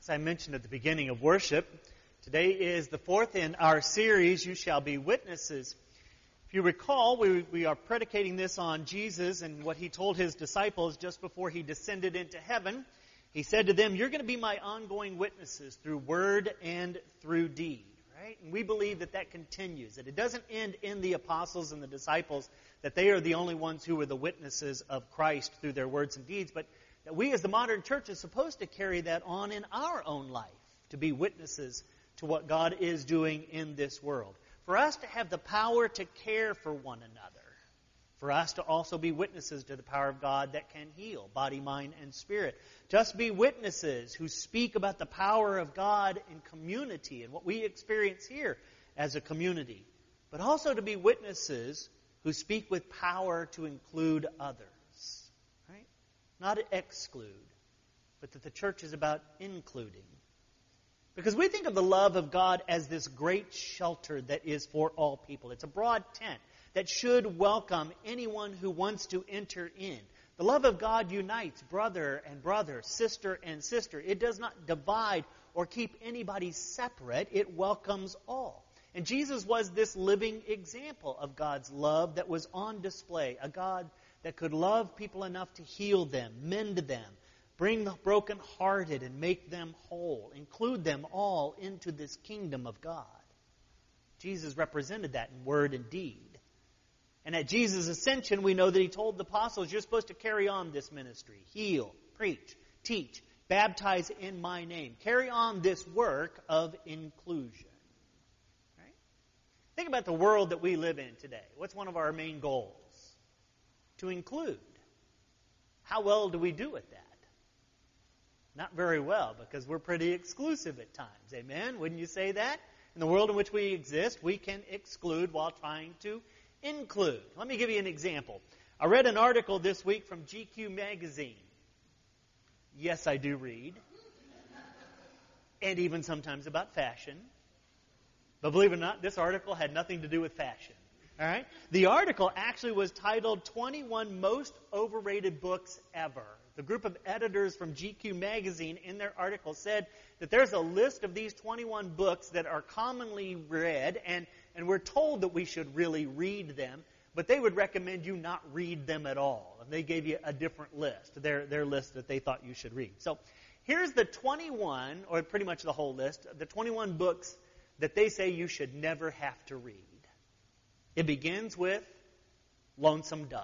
I mentioned at the beginning of worship, today is the fourth in our series, You Shall Be Witnesses. If you recall, we are predicating this on Jesus and what He told His disciples just before He descended into heaven. He said to them, you're going to be my ongoing witnesses through word and through deed. Right? And we believe that that continues, that it doesn't end in the apostles and the disciples, that they are the only ones who are the witnesses of Christ through their words and deeds, but that we as the modern church are supposed to carry that on in our own life, to be witnesses to what God is doing in this world. For us to have the power to care for one another. For us to also be witnesses to the power of God that can heal body, mind, and spirit. Just be witnesses who speak about the power of God in community and what we experience here as a community. But also to be witnesses who speak with power to include others. Right? Not exclude, but that the church is about including. Because we think of the love of God as this great shelter that is for all people. It's a broad tent that should welcome anyone who wants to enter in. The love of God unites brother and brother, sister and sister. It does not divide or keep anybody separate. It welcomes all. And Jesus was this living example of God's love that was on display. A God that could love people enough to heal them, mend them, bring the brokenhearted and make them whole, include them all into this kingdom of God. Jesus represented that in word and deed. And at Jesus' ascension, we know that He told the apostles, you're supposed to carry on this ministry. Heal, preach, teach, baptize in my name. Carry on this work of inclusion. Right? Think about the world that we live in today. What's one of our main goals? To include. How well do we do at that? Not very well, because we're pretty exclusive at times. Amen? Wouldn't you say that? In the world in which we exist, we can exclude while trying to include. Let me give you an example. I read an article this week from GQ magazine. Yes, I do read. And even sometimes about fashion. But believe it or not, this article had nothing to do with fashion. All right? The article actually was titled 21 Most Overrated Books Ever. The group of editors from GQ magazine in their article said that there's a list of these 21 books that are commonly read, and we're told that we should really read them, but they would recommend you not read them at all. And they gave you a different list, their list that they thought you should read. So here's the 21, or pretty much the whole list, the 21 books that they say you should never have to read. It begins with Lonesome Dove.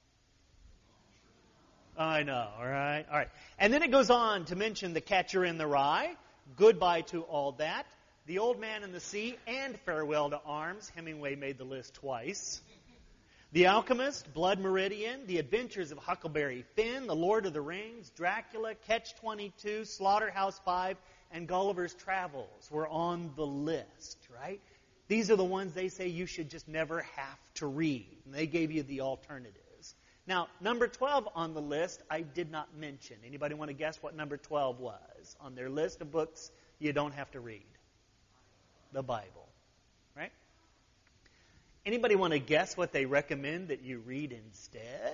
I know, all right. And then it goes on to mention The Catcher in the Rye, Goodbye to All That, The Old Man and the Sea, and Farewell to Arms. Hemingway made the list twice. The Alchemist, Blood Meridian, The Adventures of Huckleberry Finn, The Lord of the Rings, Dracula, Catch-22, Slaughterhouse-Five, and Gulliver's Travels were on the list, right? These are the ones they say you should just never have to read. And they gave you the alternatives. Now, number 12 on the list, I did not mention. Anybody want to guess what number 12 was on their list of books you don't have to read? The Bible, right? Anybody want to guess what they recommend that you read instead?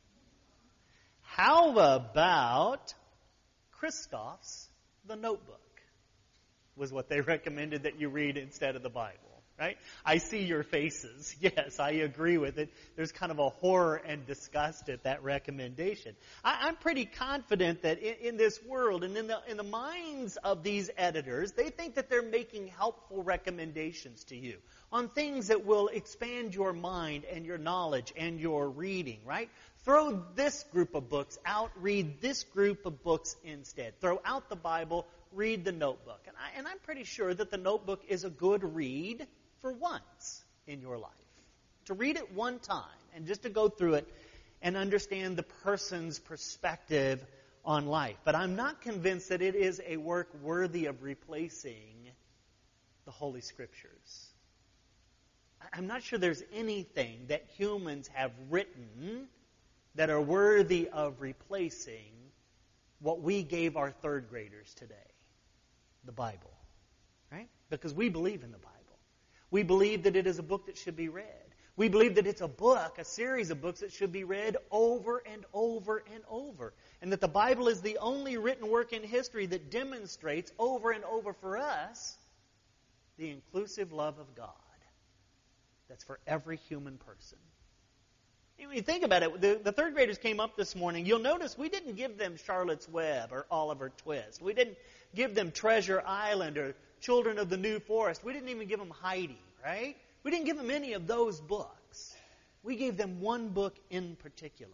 How about Christoph's The Notebook was what they recommended that you read instead of the Bible. Right? I see your faces. Yes, I agree with it. There's kind of a horror and disgust at that recommendation. I'm pretty confident that in this world and in the minds of these editors, they think that they're making helpful recommendations to you on things that will expand your mind and your knowledge and your reading, right? Throw this group of books out, read this group of books instead. Throw out the Bible, read the Notebook. And I'm pretty sure that the Notebook is a good read for once in your life. To read it one time and just to go through it and understand the person's perspective on life. But I'm not convinced that it is a work worthy of replacing the Holy Scriptures. I'm not sure there's anything that humans have written that are worthy of replacing what we gave our third graders today, the Bible. Right? Because we believe in the Bible. We believe that it is a book that should be read. We believe that it's a book, a series of books that should be read over and over and over. And that the Bible is the only written work in history that demonstrates over and over for us the inclusive love of God that's for every human person. When you think about it, the third graders came up this morning. You'll notice we didn't give them Charlotte's Web or Oliver Twist. We didn't give them Treasure Island or Children of the New Forest. We didn't even give them Heidi, right? We didn't give them any of those books. We gave them one book in particular,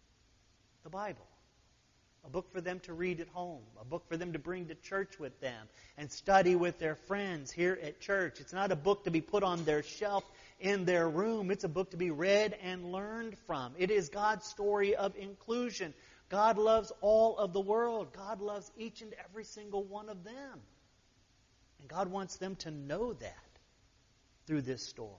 the Bible. A book for them to read at home. A book for them to bring to church with them and study with their friends here at church. It's not a book to be put on their shelf in their room. It's a book to be read and learned from. It is God's story of inclusion. God loves all of the world. God loves each and every single one of them. And God wants them to know that through this story.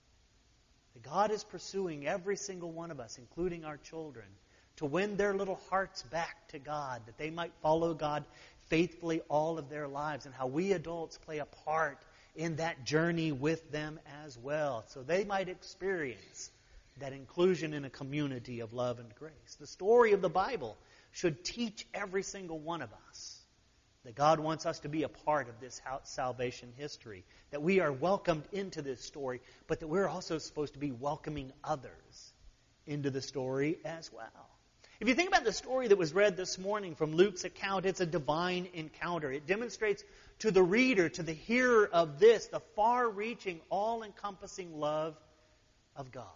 That God is pursuing every single one of us, including our children, to win their little hearts back to God, that they might follow God faithfully all of their lives, and how we adults play a part in that journey with them as well, so they might experience that inclusion in a community of love and grace. The story of the Bible should teach every single one of us that God wants us to be a part of this salvation history, that we are welcomed into this story, but that we're also supposed to be welcoming others into the story as well. If you think about the story that was read this morning from Luke's account, it's a divine encounter. It demonstrates to the reader, to the hearer of this, the far-reaching, all-encompassing love of God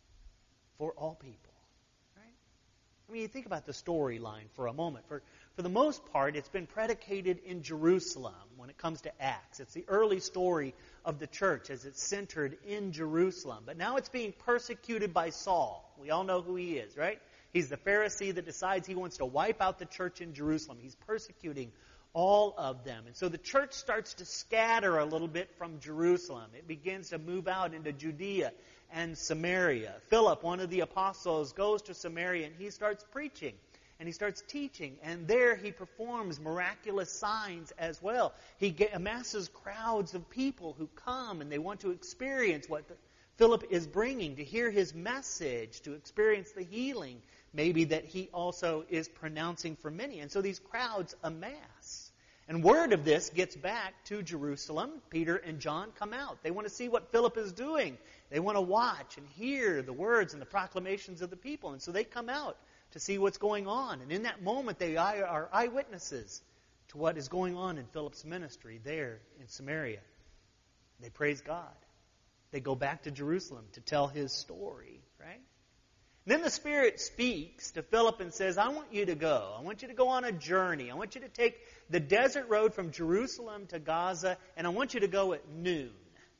for all people. Right? I mean, you think about the storyline for a moment. For the most part, it's been predicated in Jerusalem when it comes to Acts. It's the early story of the church as it's centered in Jerusalem. But now it's being persecuted by Saul. We all know who he is, right? He's the Pharisee that decides he wants to wipe out the church in Jerusalem. He's persecuting all of them. And so the church starts to scatter a little bit from Jerusalem. It begins to move out into Judea and Samaria. Philip, one of the apostles, goes to Samaria and he starts preaching. And he starts teaching. And there he performs miraculous signs as well. He amasses crowds of people who come and they want to experience what Philip is bringing, to hear his message, to experience the healing maybe that he also is pronouncing for many. And so these crowds amass. And word of this gets back to Jerusalem. Peter and John come out. They want to see what Philip is doing. They want to watch and hear the words and the proclamations of the people. And so they come out to see what's going on. And in that moment, they are eyewitnesses to what is going on in Philip's ministry there in Samaria. They praise God. They go back to Jerusalem to tell his story, right? Then the Spirit speaks to Philip and says, I want you to go. I want you to go on a journey. I want you to take the desert road from Jerusalem to Gaza, and I want you to go at noon.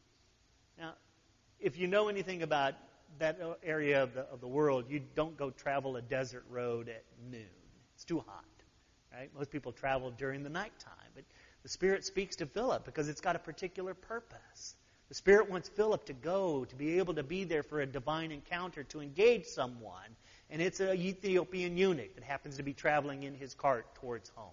Now, if you know anything about that area of the world, you don't go travel a desert road at noon. It's too hot, right? Most people travel during the nighttime. But the Spirit speaks to Philip because it's got a particular purpose. The Spirit wants Philip to go, to be able to be there for a divine encounter, to engage someone. And it's an Ethiopian eunuch that happens to be traveling in his cart towards home.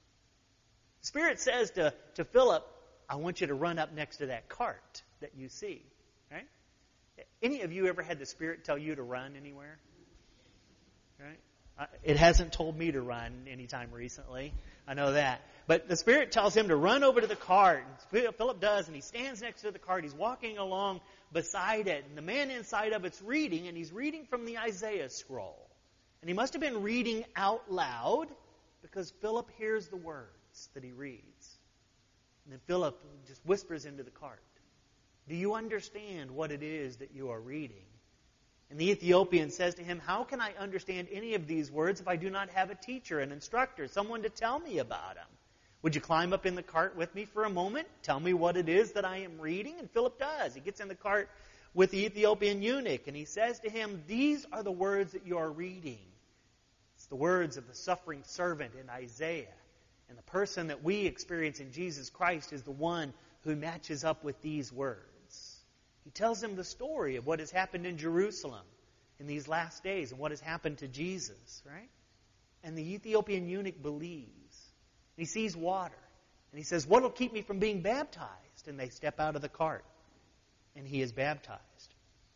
The Spirit says to Philip, I want you to run up next to that cart that you see. Right? Any of you ever had the Spirit tell you to run anywhere? Right? It hasn't told me to run anytime recently. I know that. But the Spirit tells him to run over to the cart. And Philip does, and he stands next to the cart. He's walking along beside it. And the man inside of it's reading, and he's reading from the Isaiah scroll. And he must have been reading out loud because Philip hears the words that he reads. And then Philip just whispers into the cart, do you understand what it is that you are reading? And the Ethiopian says to him, how can I understand any of these words if I do not have a teacher, an instructor, someone to tell me about them? Would you climb up in the cart with me for a moment? Tell me what it is that I am reading? And Philip does. He gets in the cart with the Ethiopian eunuch, and he says to him, these are the words that you are reading. It's the words of the suffering servant in Isaiah. And the person that we experience in Jesus Christ is the one who matches up with these words. He tells him the story of what has happened in Jerusalem in these last days and what has happened to Jesus, right? And the Ethiopian eunuch believes. And he sees water. And he says, what will keep me from being baptized? And they step out of the cart. And he is baptized.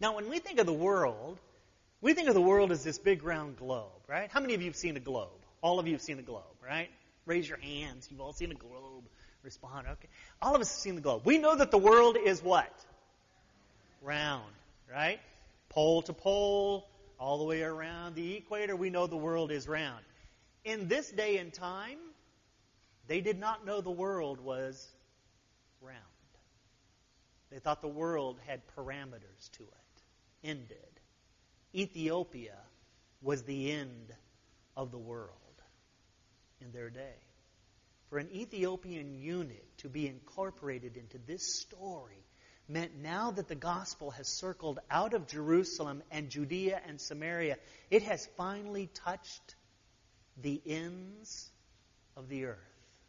Now, when we think of the world as this big round globe, right? How many of you have seen a globe? All of you have seen a globe, right? Raise your hands. You've all seen a globe. Respond. Okay. All of us have seen the globe. We know that the world is what? Round, right? Pole to pole, all the way around the equator, we know the world is round. In this day and time, they did not know the world was round. They thought the world had parameters to it, ended. Ethiopia was the end of the world in their day. For an Ethiopian eunuch to be incorporated into this story meant now that the gospel has circled out of Jerusalem and Judea and Samaria, it has finally touched the ends of the earth.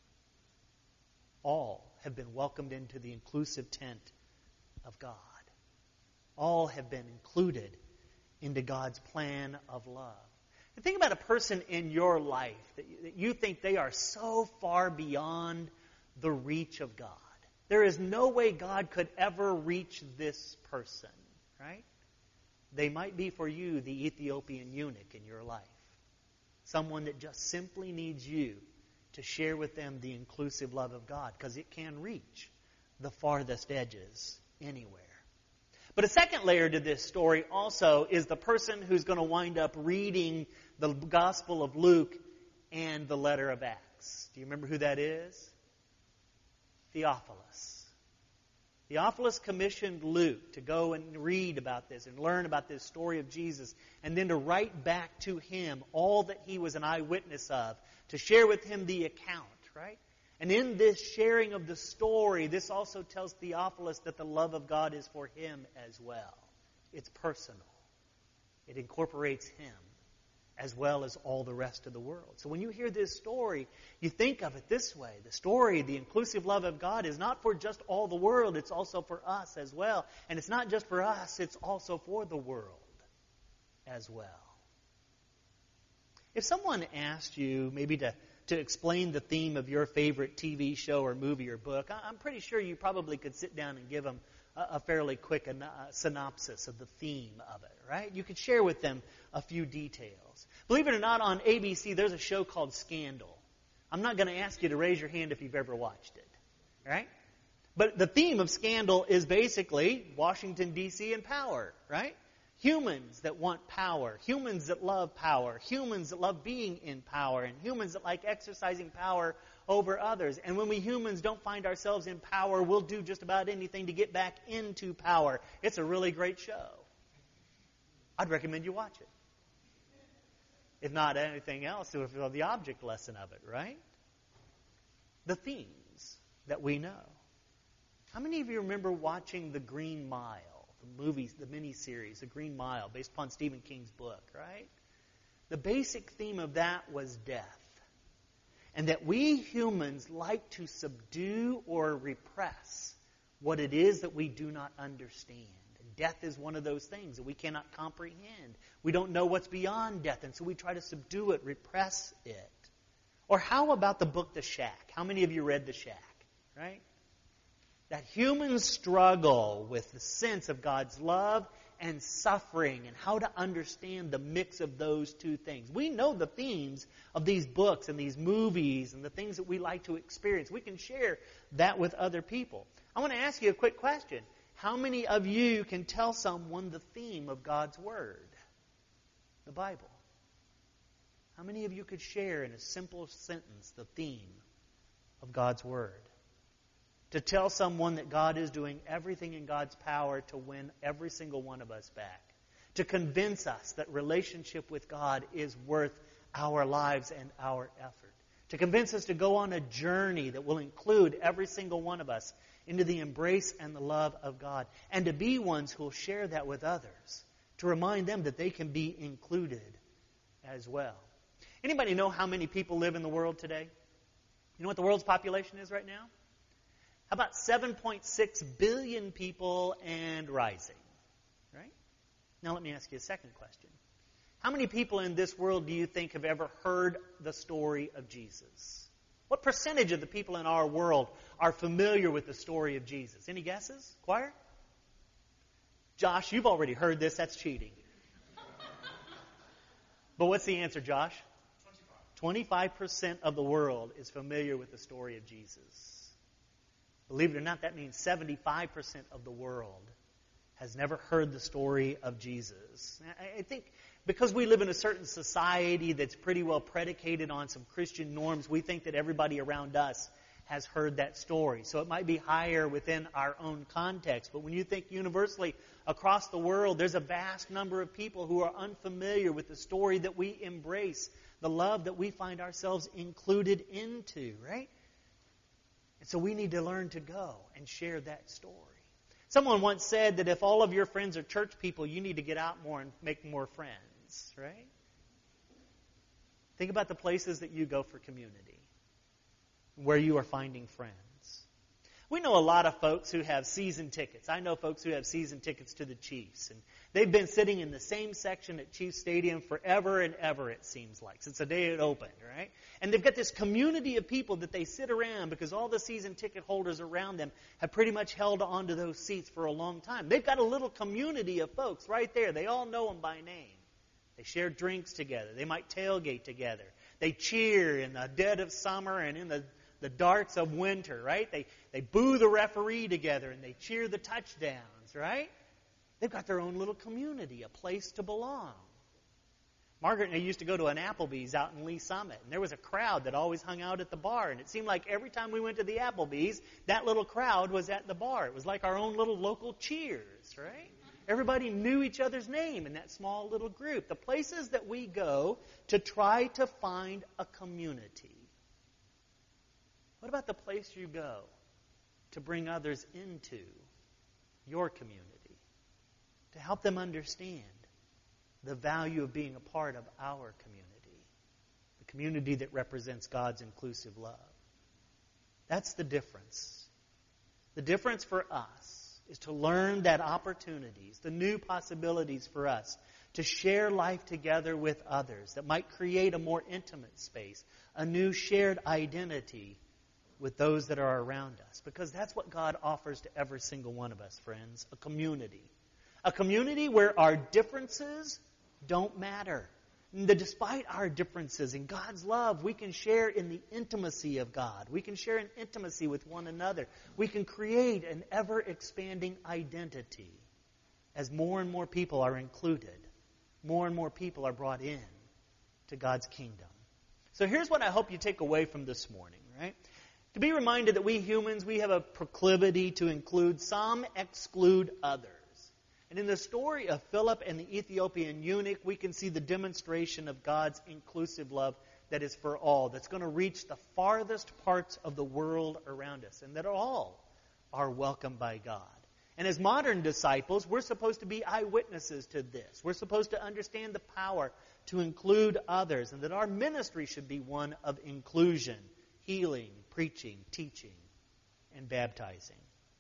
All have been welcomed into the inclusive tent of God. All have been included into God's plan of love. And think about a person in your life that you think they are so far beyond the reach of God. There is no way God could ever reach this person, right? They might be for you the Ethiopian eunuch in your life. Someone that just simply needs you to share with them the inclusive love of God, because it can reach the farthest edges anywhere. But a second layer to this story also is the person who's going to wind up reading the Gospel of Luke and the letter of Acts. Do you remember who that is? Theophilus. Theophilus commissioned Luke to go and read about this and learn about this story of Jesus, and then to write back to him all that he was an eyewitness of, to share with him the account, right? And in this sharing of the story, this also tells Theophilus that the love of God is for him as well. It's personal. It incorporates him as well as all the rest of the world. So when you hear this story, you think of it this way. The story, the inclusive love of God, is not for just all the world. It's also for us as well. And it's not just for us. It's also for the world as well. If someone asked you maybe to explain the theme of your favorite TV show or movie or book, I'm pretty sure you probably could sit down and give them a fairly quick synopsis of the theme of it, right? You could share with them a few details. Believe it or not, on ABC, there's a show called Scandal. I'm not going to ask you to raise your hand if you've ever watched it, right? But the theme of Scandal is basically Washington, D.C. and power, right? Humans that want power, humans that love power, humans that love being in power, and humans that like exercising power over others. And when we humans don't find ourselves in power, we'll do just about anything to get back into power. It's a really great show. I'd recommend you watch it. If not anything else, the object lesson of it, right? The themes that we know. How many of you remember watching The Green Mile? The movies, the miniseries, The Green Mile, based upon Stephen King's book, right? The basic theme of that was death. And that we humans like to subdue or repress what it is that we do not understand. And death is one of those things that we cannot comprehend. We don't know what's beyond death, and so we try to subdue it, repress it. Or how about the book The Shack? How many of you read The Shack, right? That humans struggle with the sense of God's love and suffering and how to understand the mix of those two things. We know the themes of these books and these movies and the things that we like to experience. We can share that with other people. I want to ask you a quick question. How many of you can tell someone the theme of God's Word? The Bible. How many of you could share in a simple sentence the theme of God's Word? To tell someone that God is doing everything in God's power to win every single one of us back. To convince us that relationship with God is worth our lives and our effort. To convince us to go on a journey that will include every single one of us into the embrace and the love of God. And to be ones who will share that with others. To remind them that they can be included as well. Anybody know how many people live in the world today? You know what the world's population is right now? How about 7.6 billion people and rising? Right? Now let me ask you a second question. How many people in this world do you think have ever heard the story of Jesus? What percentage of the people in our world are familiar with the story of Jesus? Any guesses? Choir? Josh, you've already heard this. That's cheating. But what's the answer, Josh? 25% of the world is familiar with the story of Jesus. Believe it or not, that means 75% of the world has never heard the story of Jesus. I think because we live in a certain society that's pretty well predicated on some Christian norms, we think that everybody around us has heard that story. So it might be higher within our own context. But when you think universally across the world, there's a vast number of people who are unfamiliar with the story that we embrace, the love that we find ourselves included into, right? And so we need to learn to go and share that story. Someone once said that if all of your friends are church people, you need to get out more and make more friends, right? Think about the places that you go for community, where you are finding friends. We know a lot of folks who have season tickets. I know folks who have season tickets to the Chiefs, and they've been sitting in the same section at Chiefs Stadium forever and ever, it seems like, since the day it opened, right? And they've got this community of people that they sit around because all the season ticket holders around them have pretty much held on to those seats for a long time. They've got a little community of folks right there. They all know them by name. They share drinks together. They might tailgate together. They cheer in the dead of summer and in the darts of winter, right? They boo the referee together and they cheer the touchdowns, right? They've got their own little community, a place to belong. Margaret and I used to go to an Applebee's out in Lee Summit, and there was a crowd that always hung out at the bar, and it seemed like every time we went to the Applebee's, that little crowd was at the bar. It was like our own little local Cheers, right? Everybody knew each other's name in that small little group. The places that we go to try to find a community. What about the place you go to bring others into your community? To help them understand the value of being a part of our community. The community that represents God's inclusive love. That's the difference. The difference for us is to learn that opportunities, the new possibilities for us to share life together with others that might create a more intimate space, a new shared identity with those that are around us. Because that's what God offers to every single one of us, friends. A community. A community where our differences don't matter. That despite our differences in God's love, we can share in the intimacy of God. We can share in intimacy with one another. We can create an ever-expanding identity as more and more people are included. More and more people are brought in to God's kingdom. So here's what I hope you take away from this morning, right? To be reminded that we humans, we have a proclivity to include some, exclude others. And in the story of Philip and the Ethiopian eunuch, we can see the demonstration of God's inclusive love that is for all, that's going to reach the farthest parts of the world around us, and that all are welcomed by God. And as modern disciples, we're supposed to be eyewitnesses to this. We're supposed to understand the power to include others, and that our ministry should be one of inclusion, healing, preaching, teaching, and baptizing.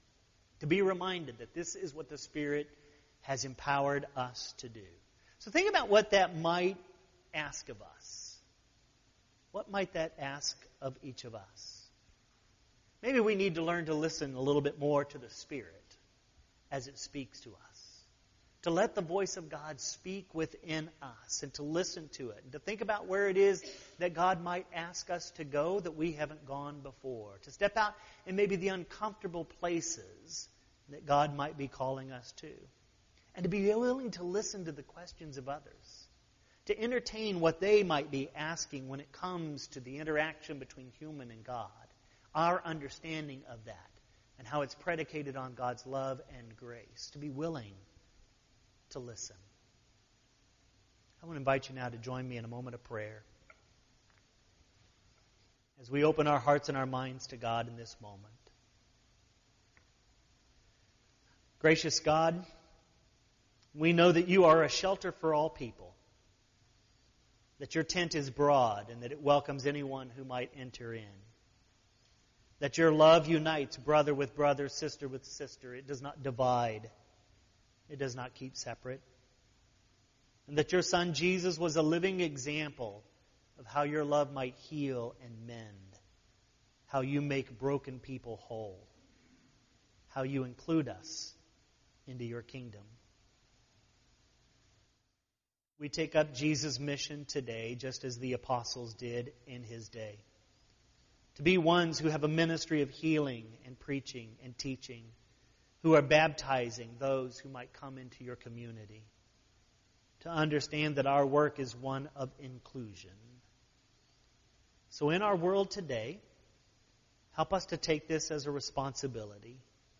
To be reminded that this is what the Spirit has empowered us to do. So think about what that might ask of us. What might that ask of each of us? Maybe we need to learn to listen a little bit more to the Spirit as it speaks to us. To let the voice of God speak within us and to listen to it. And to think about where it is that God might ask us to go that we haven't gone before. To step out in maybe the uncomfortable places that God might be calling us to. And to be willing to listen to the questions of others. To entertain what they might be asking when it comes to the interaction between human and God. Our understanding of that. And how it's predicated on God's love and grace. To be willing to listen. I want to invite you now to join me in a moment of prayer. As we open our hearts and our minds to God in this moment. Gracious God, we know that you are a shelter for all people, that your tent is broad and that it welcomes anyone who might enter in, that your love unites brother with brother, sister with sister. It does not divide. It does not keep separate. And that your Son Jesus was a living example of how your love might heal and mend, how you make broken people whole, how you include us into your kingdom. We take up Jesus' mission today, just as the apostles did in his day. To be ones who have a ministry of healing and preaching and teaching, who are baptizing those who might come into your community. To understand that our work is one of inclusion. So in our world today, help us to take this as a responsibility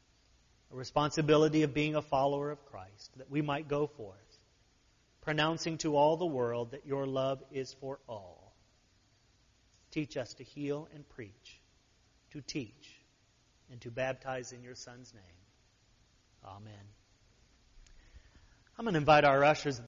of being a follower of Christ, that we might go forth, pronouncing to all the world that your love is for all. Teach us to heal and preach, to teach, and to baptize in your Son's name. Amen. I'm going to invite our ushers